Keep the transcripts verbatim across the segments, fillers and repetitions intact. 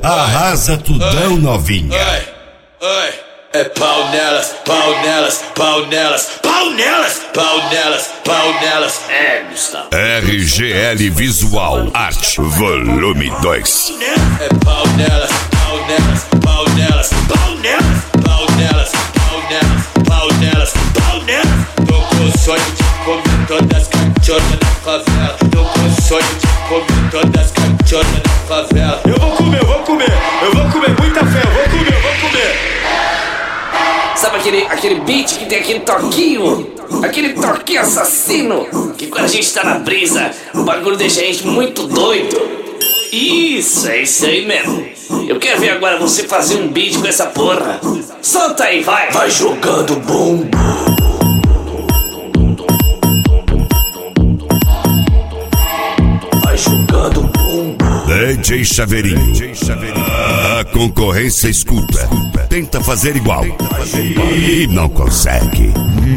Arrasa tudão, novinha. Oi, oi. É pau nelas, pau nelas, pau nelas, pau nelas, pau nelas, pau nelas. É, Gustavo. R G L Visual Arte, volume dois. É pau nelas, pau nelas, pau nelas, pau nelas, pau nelas, pau nelas, pau nelas, pau nelas. Tô com sonho de comer todas as cachorras na favela. Tô com sonho de comer todas as cachorras na favela. Eu vou comer, eu vou comer, eu vou comer muita fé, eu vou comer, eu vou comer. Sabe aquele, aquele beat que tem aquele toquinho? Aquele toquinho assassino que quando a gente tá na brisa, o bagulho deixa a gente muito doido. Isso, é isso aí mesmo. Eu quero ver agora você fazer um beat com essa porra. Solta aí, vai. Vai jogando bomba. Vai jogando bomba. D J Chaveirinho. A concorrência escuta. Tenta fazer igual e não consegue.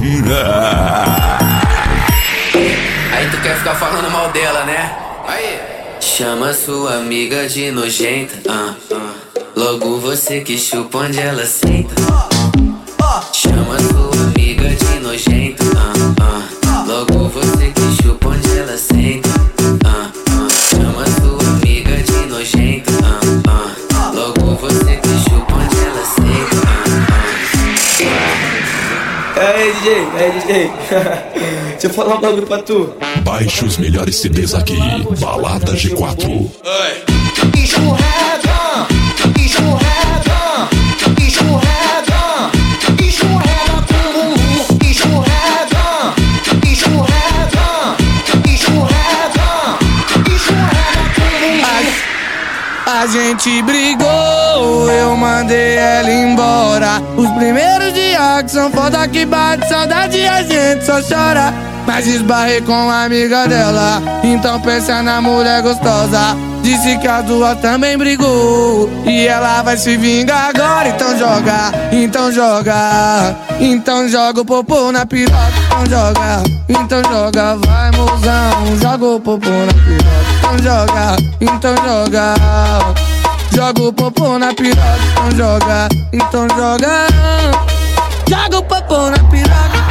Aí tu quer ficar falando mal dela, né? Aí. Chama sua amiga de nojenta, ah, ah. Logo você que chupa onde ela senta. Chama sua amiga de nojenta, ah, ah. Logo você que chupa onde ela senta, ah, ah. Chama sua amiga de nojenta, ah, ah. Logo você que chupa onde ela senta, ah, ah. É aí, D J, é aí, D J. Deixa eu falar um bagulho pra tu. Baixe os melhores C Ds aqui, Balada G quatro. Oi. Escorrega, escorrega, escorrega, escorrega com bumbum. Escorrega, escorrega, escorrega, escorrega com bumbum. A gente brigou, eu mandei ela embora. Os primeiros dias que são foda que bate saudade, a gente só chora. Mas esbarrei com a amiga dela, então pensa na mulher gostosa. Disse que as duas também brigou e ela vai se vingar agora. Então joga, então joga, então joga o popô na piroca. Então joga, então joga, vai mozão, joga o popô na piroca. Então joga, então joga, joga o popô na piroca. Então joga, então joga, joga o popô na piroca.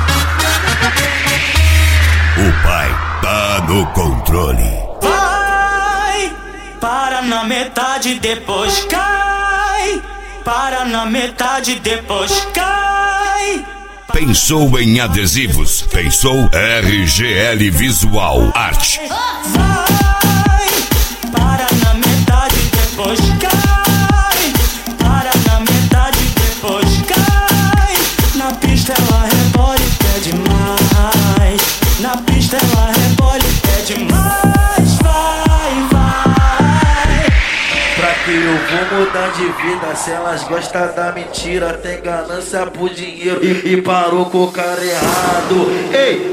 O pai tá no controle. Vai, para na metade, depois cai. Para na metade, depois cai. Pensou em adesivos? Pensou R G L Visual Arte. Vai, para na metade, depois cai. Para na metade, depois cai. Na pista ela rebola e pede mais. Na pista ela rebola e pede mais. Vai, vai. Pra que eu vou mudar de vida se elas gostam da mentira? Tem ganância por dinheiro e, e parou com o cara errado. Ei,